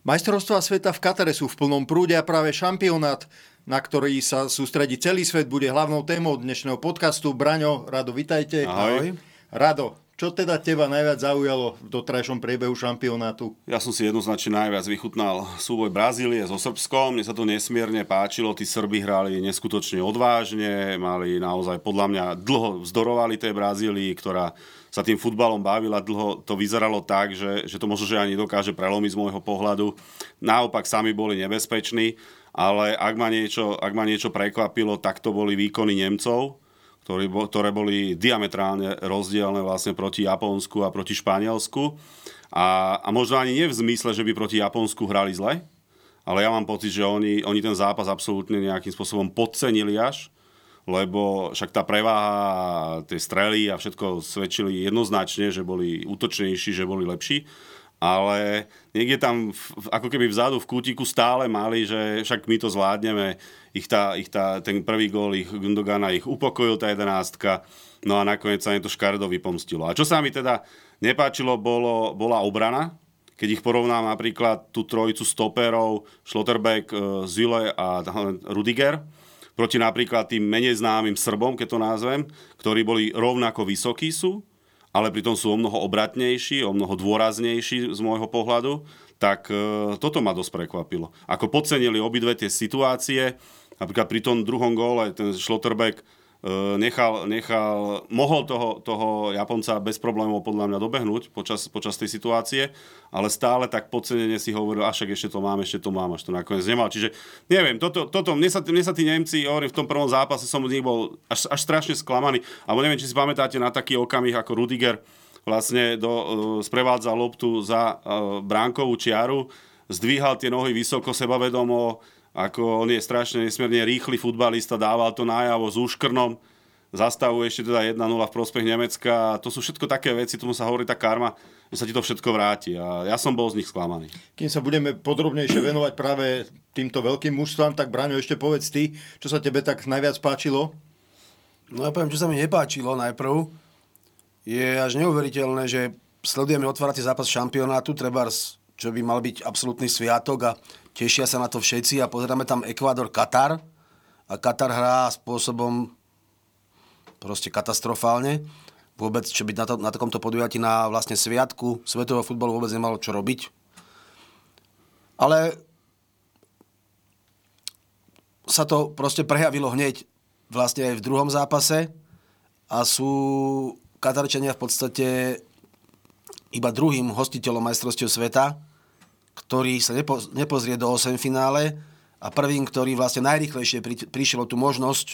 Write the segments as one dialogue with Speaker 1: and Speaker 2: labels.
Speaker 1: Majstrovstvá sveta v Katare sú v plnom prúde a práve šampionát, na ktorý sa sústredí celý svet, bude hlavnou témou dnešného podcastu. Braňo, Rado, vitajte.
Speaker 2: Ahoj.
Speaker 1: Rado, čo teda teba najviac zaujalo v doterajšom priebehu šampionátu?
Speaker 2: Ja som si jednoznačne najviac vychutnal súboj Brazílie so Srbskom. Mne sa to nesmierne páčilo. Tí Srbi hrali neskutočne odvážne, mali naozaj podľa mňa dlho vzdorovali tej Brazílii, ktorá sa tým futbalom bavila, dlho to vyzeralo tak, že to možno, že ani dokáže prelomiť z môjho pohľadu. Naopak sami boli nebezpeční, ale ak ma niečo prekvapilo, tak to boli výkony Nemcov, ktoré boli diametrálne rozdielne vlastne proti Japonsku a proti Španielsku. A možno ani nie v zmysle, že by proti Japonsku hrali zle, ale ja mám pocit, že oni ten zápas absolútne nejakým spôsobom podcenili až, lebo však tá preváha, tie strely a všetko svedčili jednoznačne, že boli útočnejší, že boli lepší. Ale niekde tam, ako keby vzadu v kútiku stále mali, že však my to zvládneme. Ten prvý gól ich Gündogana ich upokojil, tá 11. No a nakoniec sa im to škaredo vypomstilo. A čo sa mi teda nepáčilo, bola obrana. Keď ich porovnám napríklad tú trojicu stoperov, Schlotterbeck, Süle a Rudiger, proti napríklad tým menej známym Srbom, keď to nazvem, ktorí boli rovnako vysokí sú, ale pritom sú o mnoho obratnejší, o mnoho dôraznejší z môjho pohľadu, tak toto ma dosť prekvapilo. Ako podcenili obidve tie situácie, napríklad pri tom druhom góle ten Schlotterbeck mohol toho Japonca bez problémov podľa mňa dobehnúť počas tej situácie, ale stále tak podcenene si hovoril, však ešte to mám, až to nakoniec nemal. Čiže neviem, mne sa tí Nemci, hovorím, v tom prvom zápase som z nich bol až strašne sklamaný, alebo neviem, či si pamätáte na taký okamih, ako Rudiger vlastne sprevádzal loptu za bránkovú čiaru, zdvíhal tie nohy vysoko, sebavedomo, ako on je strašne nesmierne rýchly futbalista, dával to najavo s úškrnom, zastavuje ešte teda 1-0 v prospech Nemecka. To sú všetko také veci, tomu sa hovorí tá karma, že sa ti to všetko vráti. A ja som bol z nich sklamaný.
Speaker 1: Kým sa budeme podrobnejšie venovať práve týmto veľkým mužstvám, tak Braňo, ešte povedz ty, čo sa tebe tak najviac páčilo?
Speaker 3: No ja poviem, čo sa mi nepáčilo najprv. Je až neuveriteľné, že sledujeme otvárací zápas šampionátu, trebárs, čo by mal byť absolútny sviatok a tešia sa na to všetci a pozeráme tam Ekvádor, Katar a Katar hrá spôsobom proste katastrofálne. Vôbec, čo by na takomto podujatí na vlastne sviatku svetového futbalu vôbec nemalo čo robiť. Ale sa to proste prejavilo hneď vlastne aj v druhom zápase a sú Katarčania v podstate iba druhým hostiteľom majstrovstiev sveta, ktorý sa nepozrie do 8 finále a prvým, ktorý vlastne najrýchlejšie prišiel o tú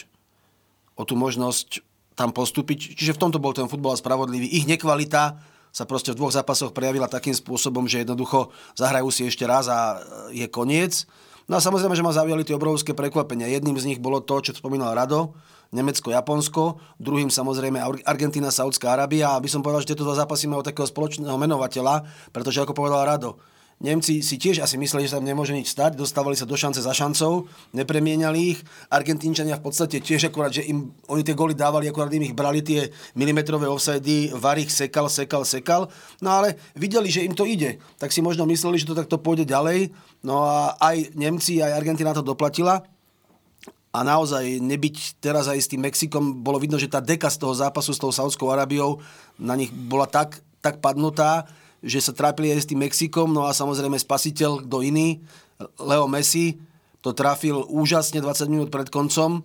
Speaker 3: možnosť tam postúpiť. Čiže v tomto bol ten futbal spravodlivý. Ich nekvalita sa proste v dvoch zápasoch prejavila takým spôsobom, že jednoducho zahrajú si ešte raz a je koniec. No a samozrejme, že ma zaujali tie obrovské prekvapenia. Jedným z nich bolo to, čo spomínal Rado, Nemecko, Japonsko, druhým samozrejme Argentína, Saudská Arábia. A by som povedal, že tieto dva zápasy majú takého spoločného menovateľa, pretože ako povedal Rado, Nemci si tiež asi mysleli, že sa tam nemôže nič stať, dostávali sa do šance za šancou, nepremieniali ich. Argentínčania v podstate tiež akurát, že oni tie góly dávali, akurát im ich brali tie milimetrové offsidy, VAR ich sekal. No ale videli, že im to ide. Tak si možno mysleli, že to takto pôjde ďalej. No a aj Nemci, aj Argentína to doplatila. A naozaj nebyť teraz aj s tým Mexikom, bolo vidno, že tá deka z toho zápasu s tou Saudskou Arábiou na nich bola tak padnutá, že sa trápili aj s tým Mexikom, no a samozrejme spasiteľ, kto iný, Leo Messi, to trafil úžasne 20 minút pred koncom.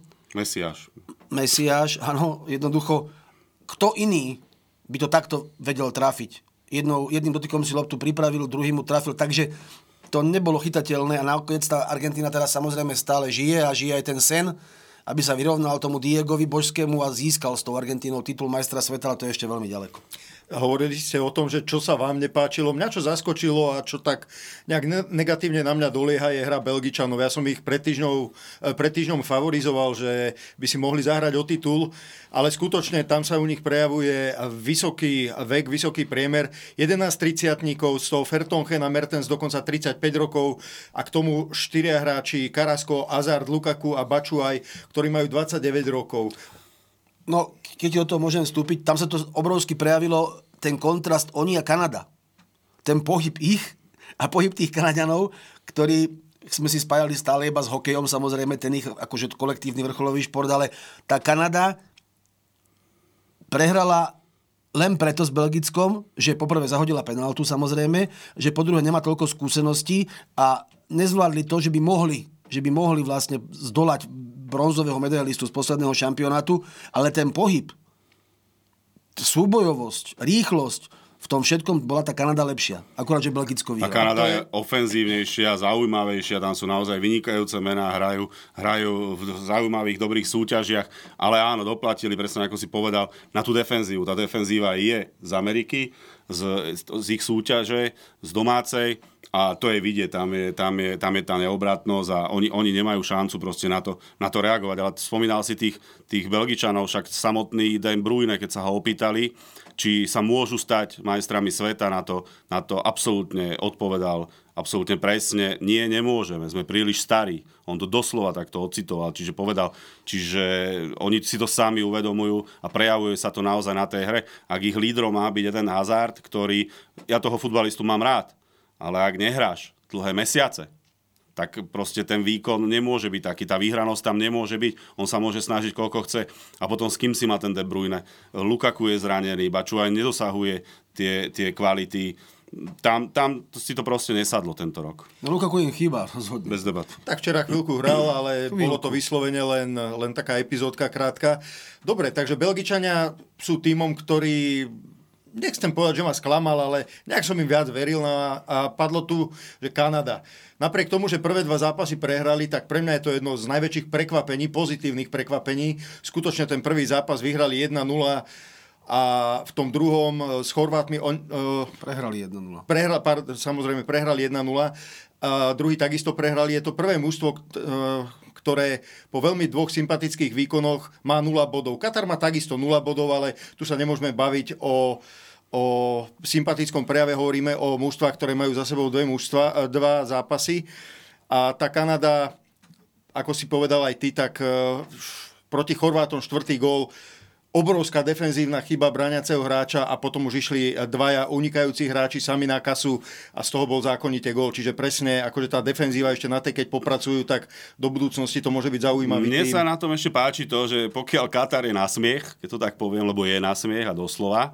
Speaker 3: Mesiáš, áno, jednoducho, kto iný by to takto vedel trafiť? Jedným dotykom si loptu pripravil, druhým mu trafil, takže to nebolo chytateľné a nakoniec tá Argentína teraz samozrejme stále žije a žije aj ten sen, aby sa vyrovnal tomu Diegovi Božskému a získal s tou Argentínou titul majstra sveta, ale to je ešte veľmi ďaleko.
Speaker 1: Hovorili ste o tom, že čo sa vám nepáčilo. Mňa čo zaskočilo a čo tak nejak negatívne na mňa dolieha je hra Belgičanov. Ja som ich pred týždňom favorizoval, že by si mohli zahrať o titul, ale skutočne tam sa u nich prejavuje vysoký vek, vysoký priemer. 11 30-tníkov, z toho Vertonghen a Mertens dokonca 35 rokov a k tomu 4 hráči Carrasco, Hazard, Lukaku a Batshuayi, ktorí majú 29 rokov.
Speaker 3: No, keď o to môžem vstúpiť, tam sa to obrovsky prejavilo ten kontrast oni a Kanada. Ten pohyb ich A pohyb tých Kanaďanov, ktorí sme si spájali stále iba s hokejom, samozrejme ten ich akože kolektívny vrcholový šport, ale tá Kanada prehrala len preto s Belgickom, že poprvé zahodila penáltu samozrejme, že po druhé nemá toľko skúseností a nezvládli to, že by mohli vlastne zdolať bronzového medailistu z posledného šampionátu, ale ten pohyb, súbojovosť, rýchlosť, v tom všetkom bola tá Kanada lepšia. Akurát, že Belgicko vyhralo.
Speaker 2: A Kanada je ofenzívnejšia, zaujímavejšia, tam sú naozaj vynikajúce mená, hrajú v zaujímavých, dobrých súťažiach, ale áno, doplatili, presne ako si povedal, na tú defenzívu. Tá defenzíva je z Ameriky, z ich súťaže, z domácej, a to je vidieť, tam je tá neobratnosť a oni nemajú šancu proste na to reagovať. Ale spomínal si tých Belgičanov, však samotný De Bruyne, keď sa ho opýtali, či sa môžu stať majstrami sveta, na to absolútne odpovedal, absolútne presne, nie, nemôžeme, sme príliš starí. On to doslova takto ocitoval, čiže oni si to sami uvedomujú a prejavuje sa to naozaj na tej hre. Ak ich lídrom má byť jeden Hazard, ktorý, ja toho futbalistu mám rád, ale ak nehráš dlhé mesiace, tak proste ten výkon nemôže byť taký, tá výhranosť tam nemôže byť, on sa môže snažiť koľko chce a potom s kým si má ten De Bruyne. Lukaku je zranený, Batshuayi nedosahuje tie kvality, tam si to proste nesadlo tento rok.
Speaker 3: No Lukaku im chýba, rozhodne.
Speaker 2: Bez debat.
Speaker 1: Tak včera chvíľku hral, ale bolo to vyslovene len taká epizódka krátka. Dobre, takže Belgičania sú tímom, ktorý, nechcem povedať, že ma sklamal, ale nejak som im viac veril a padlo tu, že Kanada. Napriek tomu, že prvé dva zápasy prehrali, tak pre mňa je to jedno z najväčších prekvapení, pozitívnych prekvapení. Skutočne ten prvý zápas vyhrali 1-0 a v tom druhom s Chorvátmi
Speaker 3: prehrali 1-0.
Speaker 1: Samozrejme, prehrali 1-0. A druhý takisto prehrali. Je to prvé mužstvo, ktoré po veľmi dvoch sympatických výkonoch má 0 bodov. Katar má takisto 0 bodov, ale tu sa nemôžeme baviť o sympatickom prejave, hovoríme o mužstvách, ktoré majú za sebou dva zápasy. A tá Kanada, ako si povedal aj ty, tak proti Chorvátom 4. gól, obrovská defenzívna chyba bráňaceho hráča a potom už išli dvaja unikajúci hráči sami na kasu a z toho bol zákonite gól. Čiže presne, akože tá defenzíva ešte na tej, keď popracujú, tak do budúcnosti to môže byť zaujímavý
Speaker 2: Mne
Speaker 1: tým.
Speaker 2: sa na tom ešte páči to, že pokiaľ Katar je na smiech, keď to tak poviem, lebo je na smiech a doslova,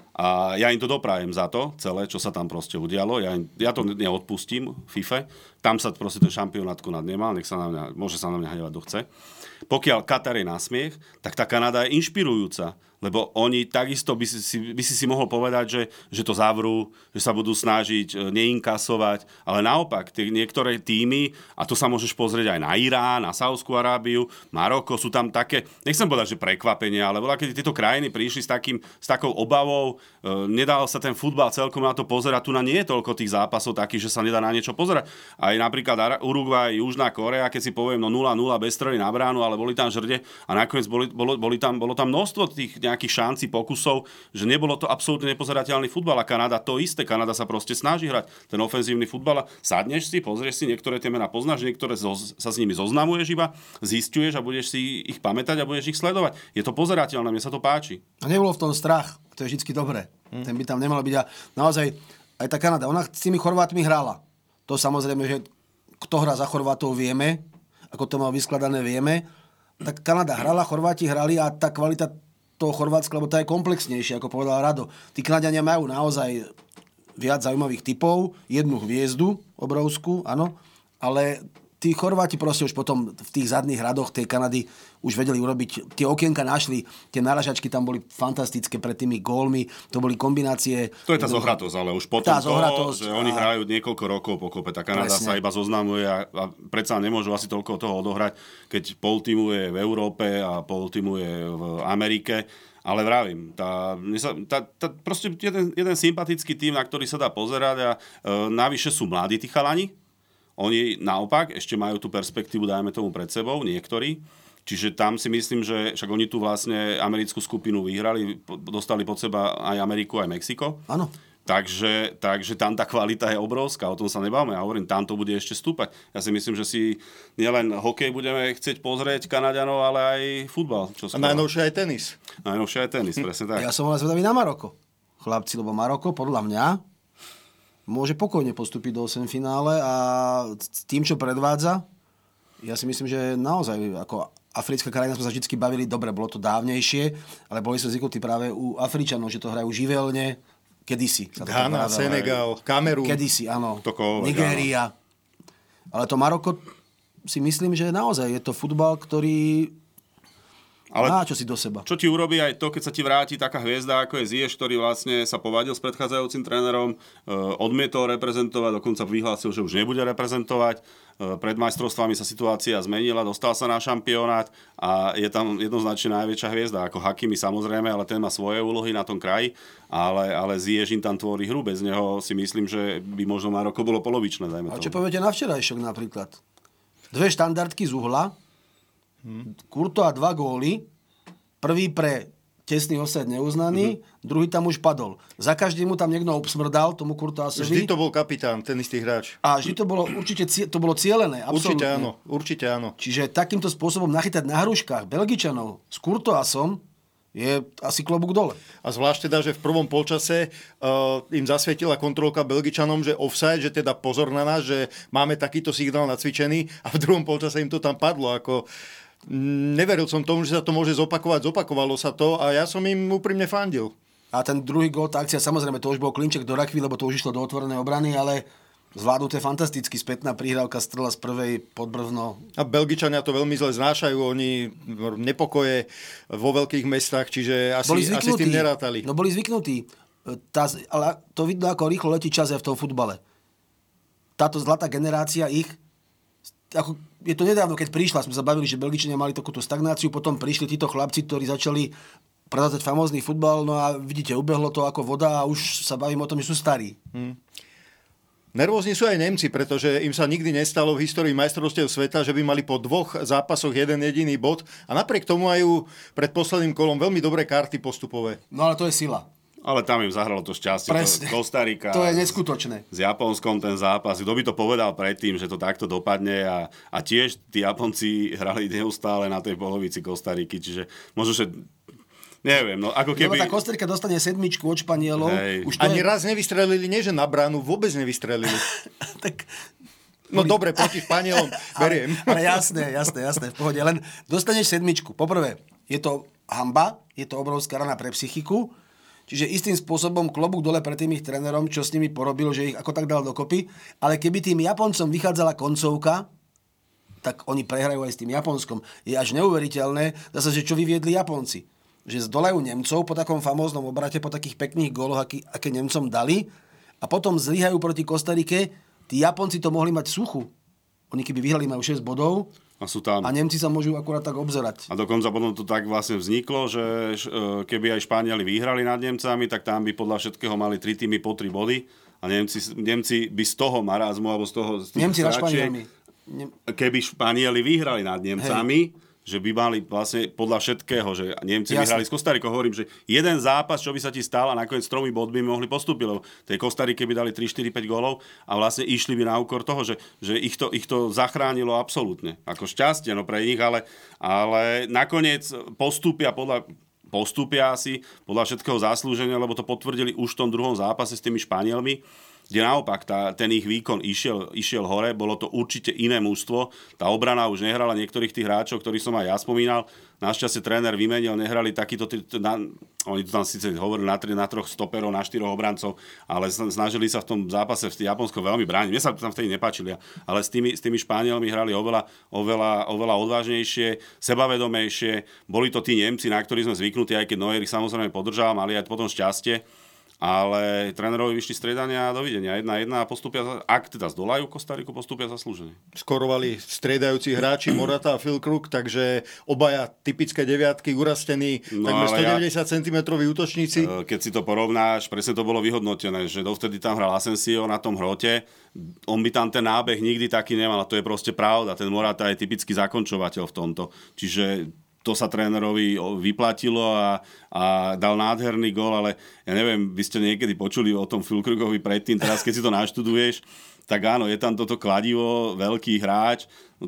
Speaker 2: a ja im to doprajem za to, celé, čo sa tam proste udialo. Ja to neodpustím FIFA. Tam sa proste ten šampionát konať nemal, môže sa na mňa hnevať, kto chce. Pokiaľ Katar je na smiech, tak tá Kanada je inšpirujúca, lebo oni takisto by si mohol povedať, že to zavrú, že sa budú snažiť neinkasovať, ale naopak, niektoré tímy, a to sa môžeš pozrieť aj na Irán, na Saúdskú Arábiu, Maroko, sú tam také, nechcem povedať, že prekvapenia, ale keď tieto krajiny prišli s takou obavou, nedal sa ten futbal celkom na to pozerať, tu nie je toľko tých zápasov takých, že sa nedá na niečo pozerať. Aj napríklad Uruguay, Južná Kórea, keď si poviem, 0-0 bez strely na bránu, ale boli tam žrde a nakoniec bolo tam množstvo tých nejakých šancí, pokusov, že nebolo to absolútne nepozerateľný futbal a Kanada to isté. Kanada sa proste snaží hrať ten ofenzívny futbal a sadneš si, pozrieš si, niektoré tie mená poznáš, niektoré sa s nimi zoznamuješ iba, zisťuješ a budeš si ich pamätať a budeš ich sledovať. Je to pozerateľné, mne sa to páči.
Speaker 3: A nebolo v tom strach, to je vždycky dobré. Ten by tam nemal byť a naozaj aj tá Kanada, ona s tými Chorvátmi hrála. To samozrejme, že kto hrá za Chorvátov vieme, ako to mal vyskladané vieme. Tak Kanada hrala, Chorváti hrali a tá kvalita toho Chorvátska, lebo tá je komplexnejšia, ako povedal Rado. Tí Kanaďania majú naozaj viac zaujímavých typov, jednu hviezdu obrovskú, áno, ale tí Chorváti proste už potom v tých zadných radoch tej Kanady už vedeli urobiť, tie okienka našli, tie naražačky tam boli fantastické pred tými gólmi, to boli kombinácie.
Speaker 2: To je tá zohratosť, ale už potom že oni hrajú niekoľko rokov pokope. Tá Kanada sa iba zoznamuje a predsa nemôžu asi toľko toho odohrať, keď pol týmu je v Európe a pol týmu je v Amerike. Ale vravím, proste jeden sympatický tým, na ktorý sa dá pozerať a navyše sú mladí tí chalani. Oni naopak ešte majú tú perspektívu, dajme tomu, pred sebou, niektorí. Čiže tam si myslím, že však oni tu vlastne americkú skupinu vyhrali, dostali pod seba aj Ameriku, aj Mexiko.
Speaker 3: Áno.
Speaker 2: Takže tam tá kvalita je obrovská, o tom sa nebavme. Ja hovorím, tam to bude ešte stúpať. Ja si myslím, že si nielen hokej budeme chcieť pozrieť Kanaďanov, ale aj futbal.
Speaker 1: A najnovšie aj tenis.
Speaker 2: Najnovšie aj tenis, presne tak.
Speaker 3: Ja som zvedavý na Maroko. Chlapci, lebo Maroko, podľa mňa, môže pokojne postúpiť do 8 finále a s tým, čo predvádza, ja si myslím, že naozaj ako africká krajina sme sa vždy bavili, dobre, bolo to dávnejšie, ale boli sme zvyknutí práve u Afričanov, že to hrajú živelne, kedysi.
Speaker 1: Ghana, Senegal, Kamerún.
Speaker 3: Kedysi, áno. Nigéria. Ale to Maroko si myslím, že naozaj je to futbal, ktorý má čo si do seba.
Speaker 2: Čo ti urobí aj to, keď sa ti vráti taká hviezda, ako je Ziyech, ktorý vlastne sa povadil s predchádzajúcim trénerom, odmietol reprezentovať, dokonca vyhlásil, že už nebude reprezentovať. Pred majstrovstvami sa situácia zmenila, dostal sa na šampionát a je tam jednoznačne najväčšia hviezda, ako Hakimi samozrejme, ale ten má svoje úlohy na tom kraji, ale Ziyech im tam tvorí hru, bez neho si myslím, že by možno Maroko bolo polovičné.
Speaker 3: A čo poviete na včerajšok napríklad? 2 štandardky z uhla, Courtois 2 góly, prvý pre tesný offside neuznaný, druhý tam už padol. Za každým mu tam niekto obsmrdal, tomu Courtoisovi.
Speaker 1: Vždy to bol kapitán, ten istý hráč.
Speaker 3: A vždy to bolo určite to bolo cielené, absolútne.
Speaker 1: Určite áno.
Speaker 3: Čiže takýmto spôsobom nachytať na hruškách Belgičanov s Courtoisom je asi klobúk dole.
Speaker 1: A zvlášť teda, že v prvom polčase im zasvietila kontrolka Belgičanom, že offside, že teda pozor na nás, že máme takýto signál nacvičený a v druhom polčase im to tam padlo. Neveril som tomu, že sa to môže zopakovať. Zopakovalo sa to a ja som im úprimne fandil.
Speaker 3: A ten druhý gól, tá akcia, samozrejme, to už bol klinček do rakvy, lebo to už išlo do otvorenej obrany, ale zvládnuté fantasticky. Spätná prihrávka, strela z prvej pod brvno. A
Speaker 1: Belgičania to veľmi zle znášajú. Oni nepokoje vo veľkých mestách, čiže asi s tým nerátali.
Speaker 3: No boli zvyknutí. Ale to vidno, ako rýchlo letí čas aj v tom futbale. Táto zlatá generácia ich je to nedávno, keď prišla, sme sa bavili, že Belgičania mali takúto stagnáciu, potom prišli títo chlapci, ktorí začali predávať famózny futbal, no a vidíte, ubehlo to ako voda a už sa bavím o tom, že sú starí.
Speaker 1: Nervózni sú aj Nemci, pretože im sa nikdy nestalo v histórii majstrovstiev sveta, že by mali po 2 zápasoch jeden jediný bod a napriek tomu majú pred posledným kolom veľmi dobré karty postupové.
Speaker 3: No ale to je sila.
Speaker 2: Ale tam im zahralo to šťastie.
Speaker 3: Presne.
Speaker 2: Kostarika.
Speaker 3: To je neskutočné.
Speaker 2: S Japonskom ten zápas. Kto by to povedal predtým, že to takto dopadne a tiež tí Japonci hrali neustále na tej polovici Kostariky. Čiže možno, že neviem, no ako keby...
Speaker 3: Lebo tá Kostarika dostane 7 od Španielov.
Speaker 1: Ani raz nevystrelili, nie že na bránu, vôbec nevystrelili.
Speaker 3: Tak...
Speaker 1: No dobre, proti Španielom beriem.
Speaker 3: Ale jasné, v pohode. Len dostaneš 7. Poprvé, je to hanba, je to obrovská rana pre psychiku. Čiže istým spôsobom klobúk dole pred tým ich trénerom, čo s nimi porobil, že ich ako tak dal dokopy. Ale keby tým Japoncom vychádzala koncovka, tak oni prehrajú aj s tým Japonskom. Je až neuveriteľné, zase, že čo vyviedli Japonci. Že zdolajú Nemcov po takom famóznom obrate, po takých pekných góloch, aké Nemcom dali, a potom zlyhajú proti Kostarike. Tí Japonci to mohli mať v suchu. Oni keby vyhrali, majú 6 bodov.
Speaker 2: A sú tam.
Speaker 3: A Nemci sa môžu akurát tak obzerať.
Speaker 2: A dokonca potom to tak vlastne vzniklo, že keby aj Španieli vyhrali nad Nemcami, tak tam by podľa všetkého mali 3 týmy po 3 body. A Nemci by z toho marazmu, alebo z toho...
Speaker 3: Nemci na Španielmi.
Speaker 2: Keby Španieli vyhrali nad Nemcami, že by mali vlastne podľa všetkého, že Nemci vyhrali s Kostarikou. Hovorím, že jeden zápas, čo by sa ti stal a nakoniec 3 bodmi mohli postúpiť, lebo tej Kostarike by dali 3, 4, 5 gólov a vlastne išli by na úkor toho, že ich to zachránilo absolútne. Ako šťastie pre nich, ale nakoniec postúpia asi podľa všetkého zaslúženia, lebo to potvrdili už v tom druhom zápase s tými Španielmi, kde naopak ten ich výkon išiel hore, bolo to určite iné mužstvo. Tá obrana už nehrala niektorých tých hráčov, ktorých som aj ja spomínal. Našťastie tréner vymenil, nehrali takýto... Oni to tam síce hovorili na 3 stoperov, na 4 obrancov, ale snažili sa v tom zápase v Japonsku veľmi brániť. Mne sa tam vtedy nepáčili, ale s tými Španielmi hrali oveľa odvážnejšie, sebavedomejšie. Boli to tí Nemci, na ktorých sme zvyknutí, aj keď Neuer ich samozrejme podržal, mali aj potom šťastie. Ale trénerovi vyšli striedania a dovidenia. 1-1 a postupia, ak teda zdolajú Kostariku, postupia zaslúžene.
Speaker 1: Skorovali striedajúci hráči Morata a Füllkrug, takže obaja typické deviatky, urastení, takmer 190 cm útočníci.
Speaker 2: Keď si to porovnáš, presne to bolo vyhodnotené, že dovtedy tam hral Asensio na tom hrote, on by tam ten nábeh nikdy taký nemal a to je proste pravda. Ten Morata je typický zakončovateľ v tomto. Čiže to sa trénerovi vyplatilo a dal nádherný gól, ale ja neviem, vy ste niekedy počuli o tom Füllkrugovi predtým, teraz keď si to naštuduješ, tak áno, je tam toto kladivo, veľký hráč,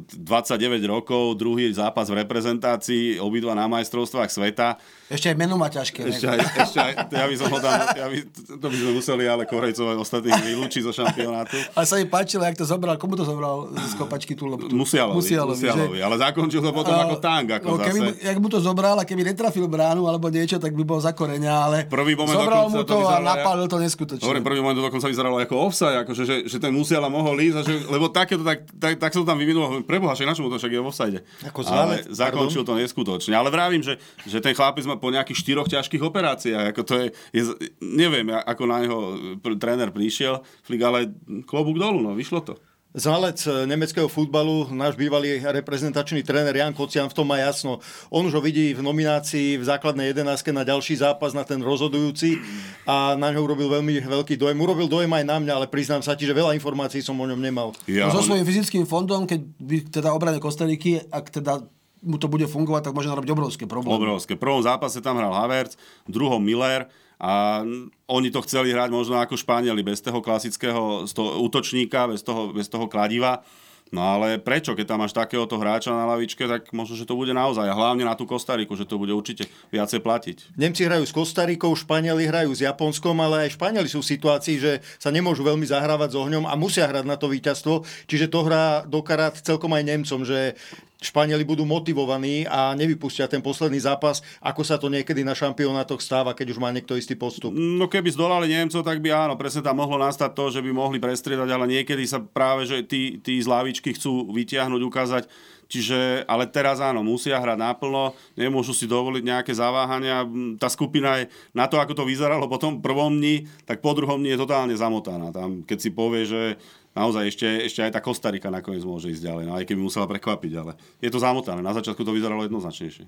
Speaker 2: 29 rokov, druhý zápas v reprezentácii, obidva na majstrovstvách sveta.
Speaker 3: Ešte aj meno má ťažké.
Speaker 2: Ešte aj, ja by som ho tam, to by sme museli ale Korejcovať ostatných vylúčiť zo šampionátu.
Speaker 3: Ale sa mi páčilo, jak to zobral, komu to zobral z kopačky tú loptu?
Speaker 2: Musialovi, ale zakončil to potom ako tank. Ako zase.
Speaker 3: Jak mu to zobral a keby netrafil bránu alebo niečo, tak by bol za koreňa, ale zobral mu to a napálil to neskutočne.
Speaker 2: Hovorím, prvý moment to dokonca vyzeralo ako offside, akože, že ten Musiala mohol ísť, lebo takéto, tak sa to tam vyvinulo. Preboha, však na čomu to však je v offside. Ale zakončil to neskutočne. Ale vravím, že ten chlapec má po nejakých 4 ťažkých operáciách. Ako to je, neviem, ako na neho tréner prišiel, ale klobúk dolu, no, vyšlo to.
Speaker 1: Znalec nemeckého futbalu, náš bývalý reprezentačný tréner Jan Kocian v tom má jasno. On už ho vidí v nominácii v základnej 11 na ďalší zápas, na ten rozhodujúci a na ňo urobil veľmi veľký dojem. Urobil dojem aj na mňa, ale priznám sa ti, že veľa informácií som o ňom nemal.
Speaker 3: Ja, so svojím fyzickým fondom, keď by teda obrane Kostariky, ak teda mu to bude fungovať, tak môže narobiť obrovské problémy.
Speaker 2: Obrovské. V prvom zápase tam hral Havertz, v druhom Miller a oni to chceli hrať možno ako Španieli, bez toho klasického útočníka, bez toho kladiva. No ale prečo? Keď tam máš takéhoto hráča na lavičke, tak možno, že to bude naozaj. A hlavne na tú Kostariku, že to bude určite viacej platiť.
Speaker 1: Nemci hrajú s Kostarikou, Španieli hrajú s Japonskom, ale aj Španieli sú v situácii, že sa nemôžu veľmi zahrávať s ohňom a musia hrať na to víťazstvo. Čiže to hrá do karát celkom aj Nemcom, že Španieli budú motivovaní a nevypustia ten posledný zápas, ako sa to niekedy na šampionátoch stáva, keď už má niekto istý postup.
Speaker 2: No keby zdolali Nemcov, tak by áno, presne tam mohlo nastať to, že by mohli prestriedať, ale niekedy sa práve, že tí z lavičky chcú vytiahnuť, ukázať. Čiže, ale teraz áno, musia hrať naplno, nemôžu si dovoliť nejaké zaváhania. Tá skupina je na to, ako to vyzeralo po tom prvom dni, tak po druhom dni je totálne zamotaná. Tam, keď si povie, že naozaj ešte aj tá Kostarika nakoniec môže ísť ďalej, no aj keby musela prekvapiť, ale je to zamotané. Na začiatku to vyzeralo jednoznačnejšie.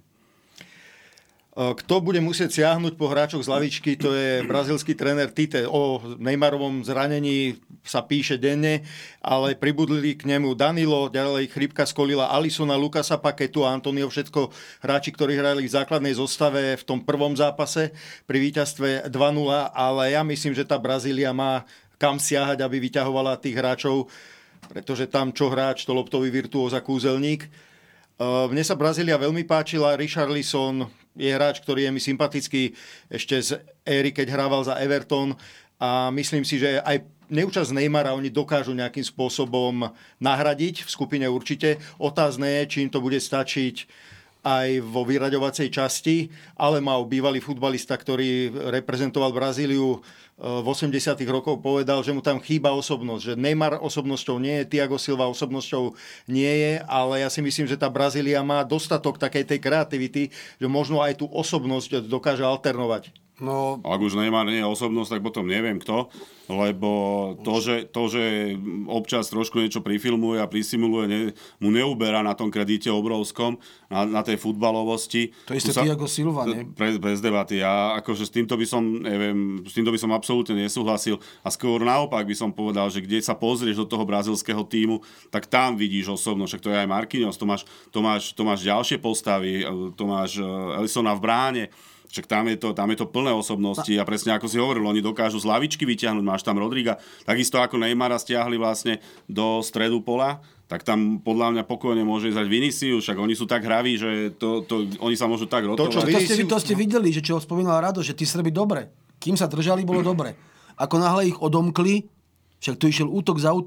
Speaker 1: Kto bude musieť siahnuť po hráčoch z lavičky, to je brazílsky tréner Tite. O Neymarovom zranení sa píše denne, ale pribudli k nemu Danilo, ďalej chrípka skolila Alisona, Lukasa Paketu a Antonio, všetko hráči, ktorí hrali v základnej zostave v tom prvom zápase pri víťazstve 2-0, ale ja myslím, že tá Brazília má kam siahať, aby vyťahovala tých hráčov, pretože tam čo hráč, to loptový virtuóz a kúzelník. Mne sa Brazília veľmi páčila, Richarlison je hráč, ktorý je mi sympatický ešte z éry, keď hrával za Everton a myslím si, že aj neúčasť Neymara oni dokážu nejakým spôsobom nahradiť, v skupine určite. Otázne je, či im to bude stačiť aj vo vyraďovacej časti, ale mal bývalý futbalista, ktorý reprezentoval Brazíliu v 80. rokoch, povedal, že mu tam chýba osobnosť, že Neymar osobnosťou nie je, Thiago Silva osobnosťou nie je, ale ja si myslím, že tá Brazília má dostatok takej tej kreativity, že možno aj tú osobnosť dokáže alternovať.
Speaker 2: No, ak už Neymar nie je osobnosť, tak potom neviem kto, lebo to, že občas trošku niečo prifilmuje a prisimuluje, mu neuberá na tom kredite obrovskom, na tej futbalovosti.
Speaker 3: To isté Thiago Silva, nie?
Speaker 2: Bez debaty. Ja akože s týmto by som absolútne nesúhlasil. A skôr naopak by som povedal, že kde sa pozrieš do toho brazílskeho tímu, tak tam vidíš osobnosť. Však to je aj Marquinhos, to máš ďalšie postavy, to máš Elisona v bráne. Však tam je to plné osobnosti a presne ako si hovoril, oni dokážu z lavičky vyťahnuť, máš tam Rodriga, takisto ako Neymara stiahli vlastne do stredu pola, tak tam podľa mňa pokojne môže ísť Vinicius, však oni sú tak hraví, že oni sa môžu tak rotovať.
Speaker 3: To ste videli, že čo spomínal Rado, že tí Srbi dobre, kým sa držali, bolo dobre. Ako náhle ich odomkli, však tu išiel útok za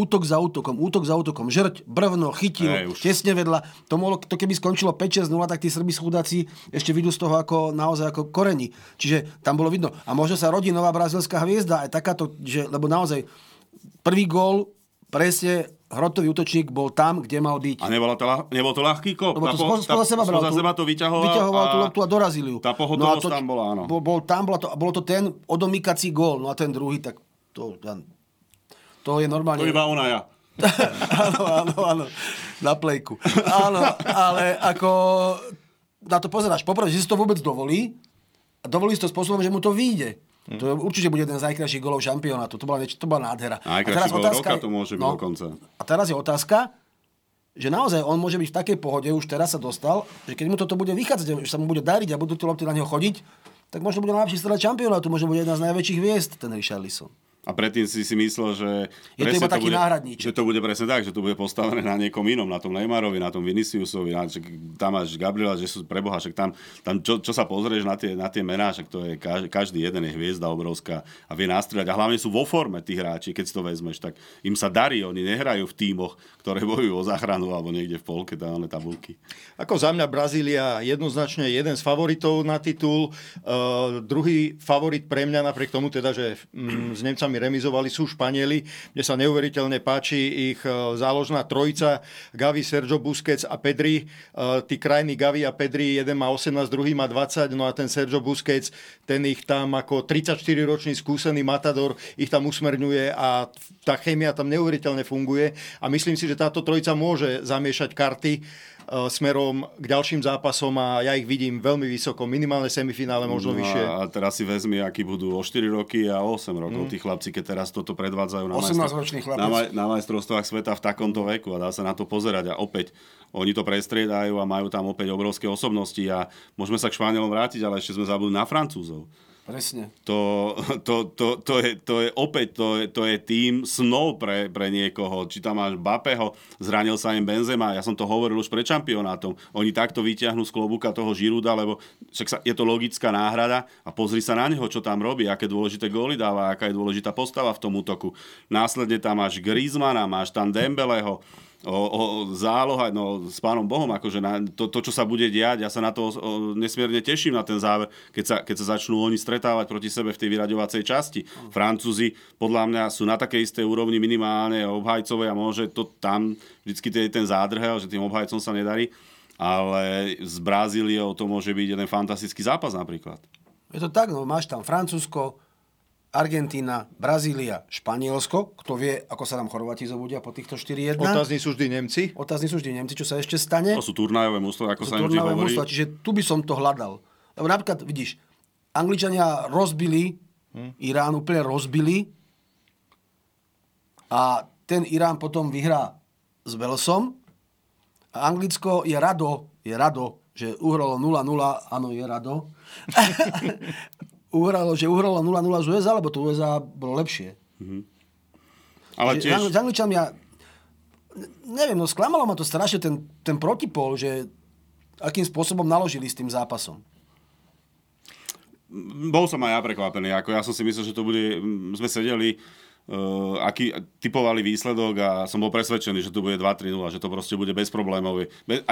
Speaker 3: útokom, žrť, brvno, chytil, tesne vedľa. To keby skončilo 5-6-0, tak tí Srbi chudáci ešte vidú z toho ako naozaj ako koreni. Čiže tam bolo vidno. A možno sa rodí nová brazílska hviezda, aj takáto, lebo naozaj prvý gól, presne hrotový útočník bol tam, kde mal byť.
Speaker 2: A nebol to ľahký kop?
Speaker 3: Spoza
Speaker 2: seba to vyťahoval
Speaker 3: tú loptu a dorazil ju.
Speaker 2: Tá pohotovosť tam bola, áno.
Speaker 3: Bolo to ten odomýkací gól, no a ten druhý, tak to je normálne.
Speaker 2: To iba ona ja.
Speaker 3: Áno, na plejku. Áno, ale ako na to pozeráš, poprvé, že si to vôbec dovolí a dovolí si to spôsobom, že mu to vyjde. To určite bude jeden z najkrajších golov šampionátu. To bola nádhera.
Speaker 2: Najkrajší gol roka to môže byť dokonca.
Speaker 3: A teraz je otázka, že naozaj on môže byť v takej pohode, už teraz sa dostal, že keď mu toto bude vychádzať, že sa mu bude dariť a budú tie lopty na neho chodiť, tak možno bude najlepší strelec šampionátu, možno bude jedna z najväčších hviezd, ten Richarlison.
Speaker 2: A predtým si myslel, že
Speaker 3: je to iba taký náhradníček.
Speaker 2: Že to bude presne tak, že to bude postavené na niekom inom, na tom Neymarovi, na tom Viniciusovi, tam máš Gabriela, že sú preboha, však tam čo sa pozrieš na tie mená, však to je každý jeden je hviezda obrovská a vie nastrieľať. A hlavne sú vo forme tí hráči, keď si to vezmeš, tak im sa darí, oni nehrajú v tímoch, ktoré bojujú o záchranu alebo niekde v polke dané tabulky.
Speaker 1: Ako za mňa Brazília jednoznačne jeden z favoritov na titul, druhý favorit pre mňa napriek tomu teda, že s Nemcami remizovali, sú Španieli. Mne sa neuveriteľne páči ich záložná trojica Gavi, Sergio Busquets a Pedri. Tí krajní Gavi a Pedri, jeden má 18, druhý má 20, no a ten Sergio Busquets, ten ich tam ako 34-ročný skúsený matador ich tam usmerňuje a tá chémia tam neuveriteľne funguje a myslím si, že táto trojica môže zamiešať karty smerom k ďalším zápasom a ja ich vidím veľmi vysoko, minimálne semifinále, možno vyššie.
Speaker 2: A teraz si vezmi, akí budú o 4 roky a 8 rokov tí chlapci, keď teraz toto predvádzajú na majstrovstvách sveta v takomto veku a dá sa na to pozerať a opäť oni to prestriedajú a majú tam opäť obrovské osobnosti a môžeme sa k Španielom vrátiť, ale ešte sme zabudli na Francúzov.
Speaker 3: Presne.
Speaker 2: To je tým snov pre niekoho. Či tam máš Mbappého, zranil sa im Benzema, ja som to hovoril už pred šampionátom. Oni takto vyťahnú z klobúka toho Girouda, lebo však je to logická náhrada a pozri sa na neho, čo tam robí, aké dôležité góly dáva, aká je dôležitá postava v tom útoku. Následne tam máš Griezmana, máš tam Dembeleho, záloha, no s pánom Bohom, akože to, čo sa bude diať, ja sa na to nesmierne teším, na ten záver, keď sa začnú oni stretávať proti sebe v tej vyraďovacej časti. Francúzi podľa mňa sú na takej istej úrovni minimálne obhajcové a môže to tam vždycky ten zádrhel, že tým obhajcom sa nedarí, ale z Brazíliou to môže byť jeden fantastický zápas napríklad.
Speaker 3: Je to tak, no máš tam Francúzsko, Argentína, Brazília, Španielsko. Kto vie, ako sa nám Chorváti zobudia po týchto 4-1.
Speaker 1: Otázni sú vždy Nemci.
Speaker 3: Čo sa ešte stane.
Speaker 2: To sú turnajové mužstvá, ako sa im vždy hovorí.
Speaker 3: Čiže tu by som to hľadal. Lebo napríklad, vidíš, Angličania rozbili, Irán úplne rozbili a ten Irán potom vyhrá s Walesom a Anglicko je rado, že uhralo 0-0, áno, je rado. uhralo 0-0 z USA, lebo to USA bolo lepšie. Mm-hmm.
Speaker 2: Ale tiež...
Speaker 3: S Angličanmi neviem, no sklamalo ma to strašne ten protipol, že akým spôsobom naložili s tým zápasom.
Speaker 2: Bol som aj ja prekvapený. Ja som si myslel, že to bude... Sme sedeli, aký typovali výsledok a som bol presvedčený, že to bude 2-3-0, že to proste bude bezproblémové.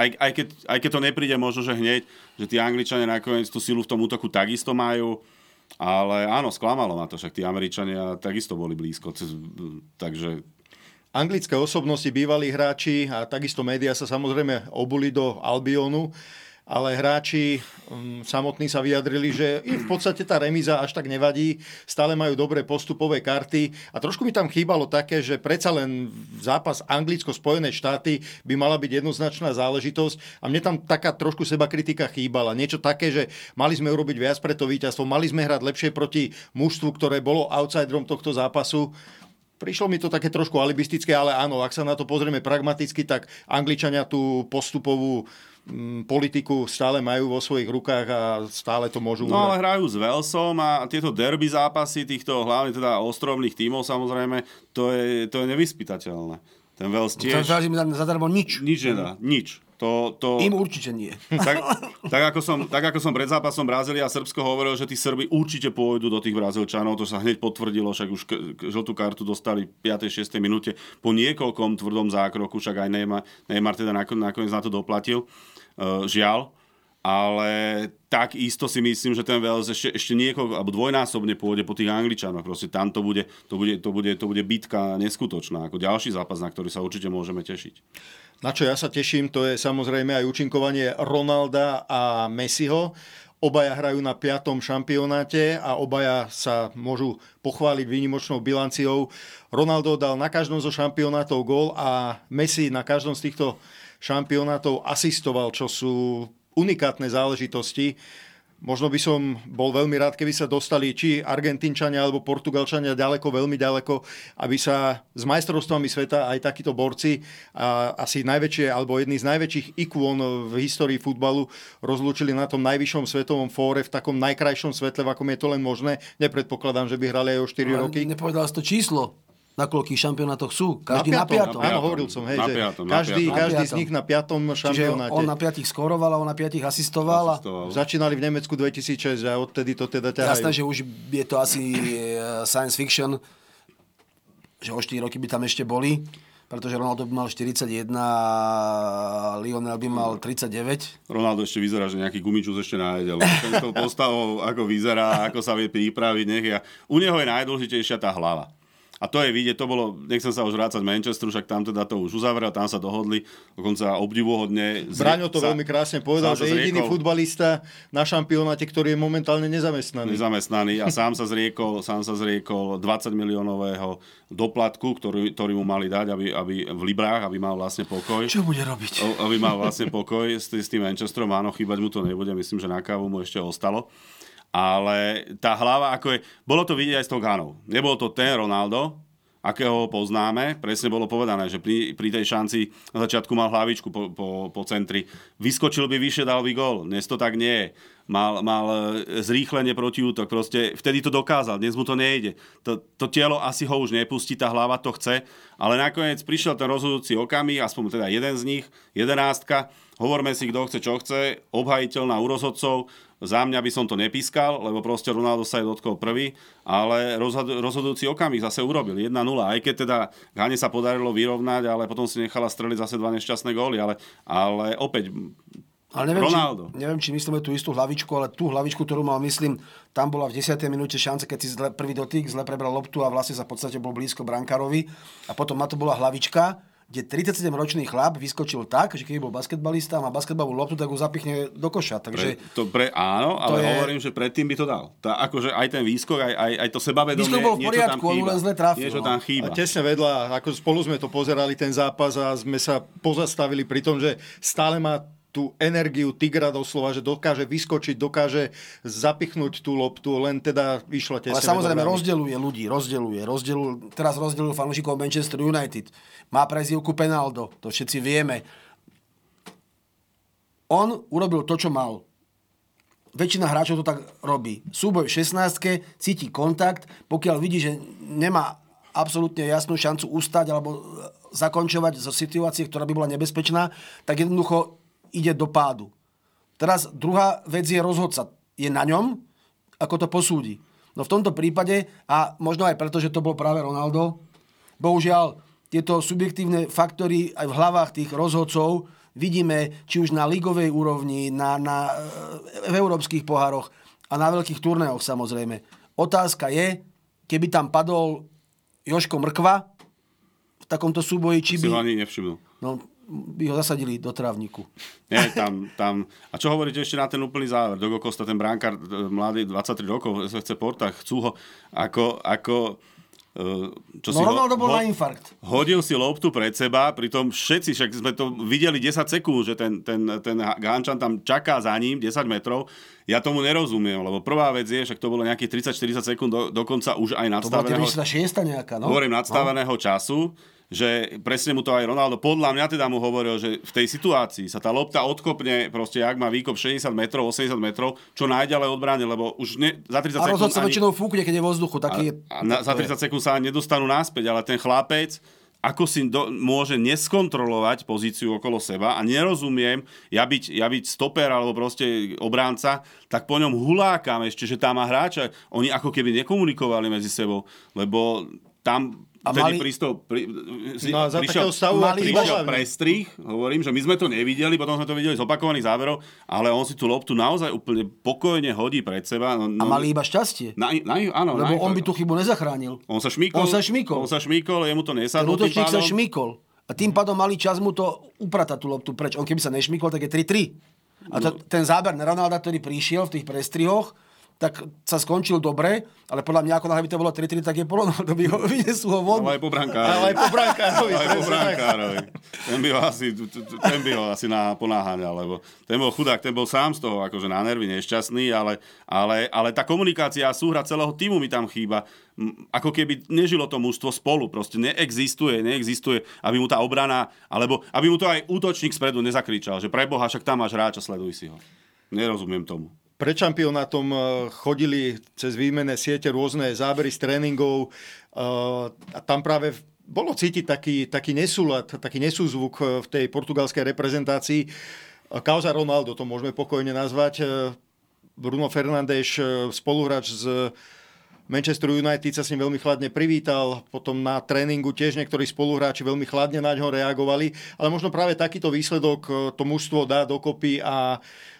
Speaker 2: Aj keď to nepríde možno, že hneď, že tí Angličania nakoniec tú silu v tom útoku takisto majú. Ale áno, sklamalo ma to, však tí Američania takisto boli blízko. Takže...
Speaker 1: Anglické osobnosti, bývalí hráči a takisto médiá sa samozrejme obuli do Albionu, ale hráči samotní sa vyjadrili, že im v podstate tá remíza až tak nevadí, stále majú dobré postupové karty a trošku mi tam chýbalo také, že predsa len zápas Anglicko-Spojené štáty by mala byť jednoznačná záležitosť a mne tam taká trošku sebakritika chýbala. Niečo také, že mali sme urobiť viac pre to víťazstvo, mali sme hrať lepšie proti mužstvu, ktoré bolo outsiderom tohto zápasu. Prišlo mi to také trošku alibistické, ale áno, ak sa na to pozrieme pragmaticky, tak Angličania tú postupovú politiku stále majú vo svojich rukách a stále to môžu uhrať.
Speaker 2: No ale hrajú s Walesom a tieto derby zápasy týchto hlavne teda ostrovných tímov samozrejme, to je nevyspytateľné. Ten Wales tiež...
Speaker 3: To zadarmo nič.
Speaker 2: Nič nedá, nič.
Speaker 3: Im určite nie.
Speaker 2: Tak ako som pred zápasom Brazília a Srbsko hovoril, že tí Srbi určite pôjdu do tých Brazílčanov, to sa hneď potvrdilo, však už žltú kartu dostali v 5. 6. minúte po niekoľkom tvrdom zákroku, však aj Neymar teda nakoniec na to doplatil. Žiaľ, ale takisto si myslím, že ten Wales ešte niekoľko, alebo dvojnásobne pôjde po tých Angličanoch. Proste tam to bude bitka neskutočná, ako ďalší zápas, na ktorý sa určite môžeme tešiť.
Speaker 1: Na čo ja sa teším, to je samozrejme aj účinkovanie Ronalda a Messiho. Obaja hrajú na 5. šampionáte a obaja sa môžu pochváliť výnimočnou bilanciou. Ronaldo dal na každom zo šampionátov gól a Messi na každom z týchto šampionátov asistoval, čo sú unikátne záležitosti. Možno by som bol veľmi rád, keby sa dostali či Argentínčania alebo Portugalčania ďaleko, veľmi ďaleko, aby sa s majstrovstvami sveta aj takíto borci a asi najväčšie alebo jedni z najväčších ikôn v histórii futbalu rozlúčili na tom najvyššom svetovom fóre v takom najkrajšom svetle, v akom je to len možné. Nepredpokladám, že by hrali aj o 4 roky.
Speaker 3: Nepovedal si to číslo. Na koľkých šampionátoch sú? Každý na 5.
Speaker 1: Áno, hovoril som, hej, že každý z nich na 5. šampionáte.
Speaker 3: Čiže on na 5 skoroval a on na 5 asistoval.
Speaker 1: Začínali v Nemecku 2006 a odtedy to teda ťahajú.
Speaker 3: Jasné, že už je to asi science fiction, že o 4 roky by tam ešte boli, pretože Ronaldo by mal 41 a Lionel by mal 39.
Speaker 2: Ronaldo ešte vyzerá, že nejaký gumičus ešte nájde. Ten s tou postavou, ako vyzerá, ako sa vie pripraviť. U neho je najdôležitejšia tá hlava. A to je vidieť, to bolo, nechcem sa už vrácať Manchesteru, však tam teda to už uzavrel, tam sa dohodli, dokonca obdivuhodne.
Speaker 1: Braňo to veľmi krásne povedal, že jediný futbalista na šampionáte, ktorý je momentálne nezamestnaný.
Speaker 2: A sám sa zriekol 20 miliónového doplatku, ktorý mu mali dať, aby v librách, aby mal vlastne pokoj.
Speaker 3: Čo bude robiť?
Speaker 2: Aby mal vlastne pokoj s tým Manchesterom, áno, chýbať mu to nebude, myslím, že na kávu mu ešte ostalo. Ale tá hlava, bolo to vidieť aj s tou Ghanou. Nebol to ten Ronaldo, akého ho poznáme. Presne bolo povedané, že pri tej šanci na začiatku mal hlavičku po centri. Vyskočil by vyššie, dal by gól. Dnes to tak nie je. Mal zrýchlenie protiútok. Proste vtedy to dokázal. Dnes mu to nejde. To telo asi ho už nepustí, tá hlava to chce. Ale nakoniec prišiel ten rozhodujúci okamih, aspoň teda jeden z nich, 11. Hovorme si, kto chce, čo chce. Obhajiteľná u rozhodcov. Za mňa by som to nepískal, lebo proste Ronaldo sa je dotkol prvý, ale rozhodujúci okamih zase urobil 1-0. Aj keď teda Ghane sa podarilo vyrovnať, ale potom si nechala streliť zase 2 nešťastné góly. Ale opäť Ronaldo.
Speaker 3: Neviem, či myslíme tú istú hlavičku, ale tú hlavičku, ktorú mal, myslím, tam bola v 10. minúte šanca, keď si prvý dotyk, zle prebral loptu a vlastne sa v podstate bol blízko brankárovi. A potom na to bola hlavička, kde 37-ročný chlap vyskočil tak, že keď bol basketbalista a má basketbalovú loptu, tak ho zapichne do koša. Takže
Speaker 2: áno, ale hovorím, že predtým by to dal. Akože aj ten výskok, aj to sebavedomie,
Speaker 3: výskok bol v poriadku, on len zle trafil.
Speaker 2: Niečo tam chýba.
Speaker 1: A tesne vedľa, ako spolu sme to pozerali, ten zápas a sme sa pozastavili pri tom, že stále má tú energiu tigra doslova, že dokáže vyskočiť, dokáže zapichnúť tú loptu, len teda vyšla tesne.
Speaker 3: Ale samozrejme rozdeľuje ľudí, teraz rozdeľujú fanúšikov Manchester United. Má prezývku Penaldo, to všetci vieme. On urobil to, čo mal. Väčšina hráčov to tak robí. Súboj v 16-ke, cíti kontakt, pokiaľ vidí, že nemá absolútne jasnú šancu ustať alebo zakončovať zo situácie, ktorá by bola nebezpečná, tak jednoducho ide do pádu. Teraz druhá vec je rozhodca. Je na ňom, ako to posúdi. No v tomto prípade, a možno aj preto, že to bol práve Ronaldo, bohužiaľ, tieto subjektívne faktory aj v hlavách tých rozhodcov vidíme, či už na ligovej úrovni, v európskych pohároch a na veľkých turnéoch samozrejme. Otázka je, keby tam padol Jožko Mrkva v takomto súboji, či by...
Speaker 2: Si ho ani nevšimnul.
Speaker 3: No, by ho zasadili do trávniku.
Speaker 2: Nie, tam. A čo hovoríte ešte na ten úplný záver? Dogo Costa, ten bránkár mladý, 23 rokov, SFC Porta, chcú ho ako
Speaker 3: Ronaldo bol na infarkt.
Speaker 2: Hodil si loptu pred seba, pritom všetci, však sme to videli 10 sekúnd, že ten Ghančan tam čaká za ním 10 metrov. Ja tomu nerozumiem, lebo prvá vec je, však to bolo nejakých 30-40 sekúnd, dokonca už aj nadstaveného...
Speaker 3: To bola 96 nejaká, no?
Speaker 2: Hovorím, nadstaveného času, že presne mu to aj Ronaldo, podľa mňa teda mu hovoril, že v tej situácii sa tá lopta odkopne, proste ak má výkop 60 metrov, 80 metrov, čo najďalej od bráne, lebo už za 30 sekúnd...
Speaker 3: A rozhodca väčšinou fúkne, keď je vo vzduchu.
Speaker 2: Za 30 sekúnd sa nedostanú naspäť, ale ten chlapec, ako si môže neskontrolovať pozíciu okolo seba a nerozumiem, ja byť stoper alebo proste obránca, tak po ňom hulákam ešte, že tam má hráča. Oni ako keby nekomunikovali medzi sebou, lebo tam... Vtedy prišiel prestrih, hovorím, že my sme to nevideli, potom sme to videli z opakovaných záberov, ale on si tú loptu naozaj úplne pokojne hodí pred seba.
Speaker 3: A mali iba šťastie.
Speaker 2: Áno.
Speaker 3: Lebo on by tú chybu nezachránil.
Speaker 2: On sa šmíkol, jemu to nesadlo.
Speaker 3: Ten útočník sa šmíkol. A tým pádom mali čas mu to upratať tú loptu preč. On keby sa nešmíkol, tak je 3-3. A ten záber na Ronalda, ktorý prišiel v tých prestrihoch, tak sa skončil dobre, ale podľa mňa, ako náhle by to bolo 3-3, tak je polono, to by ho vynesú ho von.
Speaker 2: Ale aj po brankárovi.
Speaker 1: Ale aj po brankárovi.
Speaker 2: Ale aj po brankárovi. Ten by ho asi ponáhaňal, lebo ten bol chudák, ten bol sám z toho akože na nervy nešťastný, ale tá komunikácia a súhra celého týmu mi tam chýba. Ako keby nežilo to mužstvo spolu. Proste neexistuje, aby mu tá obrana, alebo aby mu to aj útočník spredu nezakričal, že preboha, však tam máš hráča, sleduj si ho. Nerozumiem tomu.
Speaker 1: Pred šampionátom chodili cez výmenné siete rôzne zábery z tréningov a tam práve bolo cítiť taký nesúlad, taký nesúzvuk v tej portugalskej reprezentácii. Kauza Ronaldo, to môžeme pokojne nazvať. Bruno Fernandes, spoluhráč z Manchester United, sa s ním veľmi chladne privítal, potom na tréningu tiež niektorí spoluhráči veľmi chladne na ňo reagovali, ale možno práve takýto výsledok to mužstvo dá dokopy a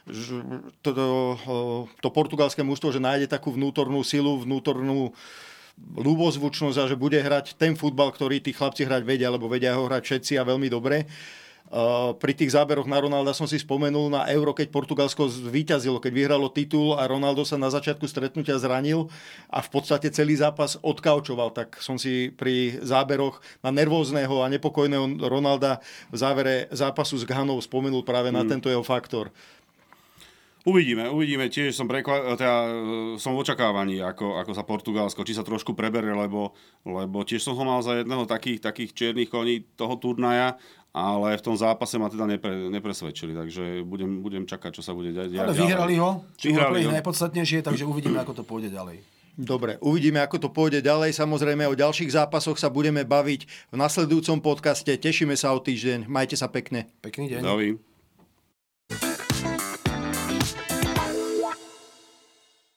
Speaker 1: to portugalské mužstvo, že nájde takú vnútornú silu, vnútornú ľubozvučnosť a že bude hrať ten futbal, ktorý tí chlapci hrať vedia, alebo vedia ho hrať všetci a veľmi dobre. Pri tých záberoch na Ronalda som si spomenul na Euro, keď Portugalsko zvíťazilo, keď vyhralo titul a Ronaldo sa na začiatku stretnutia zranil a v podstate celý zápas odkaučoval. Tak som si pri záberoch na nervózneho a nepokojného Ronalda v závere zápasu s Ghanou spomenul práve na tento jeho faktor.
Speaker 2: Uvidíme. Tiež som som v očakávaní, ako sa Portugalsko, či sa trošku prebere, lebo tiež som ho mal za jedného takých čiernych koní toho turnaja, ale v tom zápase ma teda nepresvedčili, takže budem čakať, čo sa bude diať.
Speaker 3: Ale vyhrali ho, čo bolo najpodstatnejšie, takže uvidíme, ako to pôjde ďalej.
Speaker 1: Dobre, uvidíme, ako to pôjde ďalej. Samozrejme, o ďalších zápasoch sa budeme baviť v nasledujúcom podcaste. Tešíme sa o týždeň. Majte sa pekne.
Speaker 3: Pekný deň.
Speaker 2: Dovi.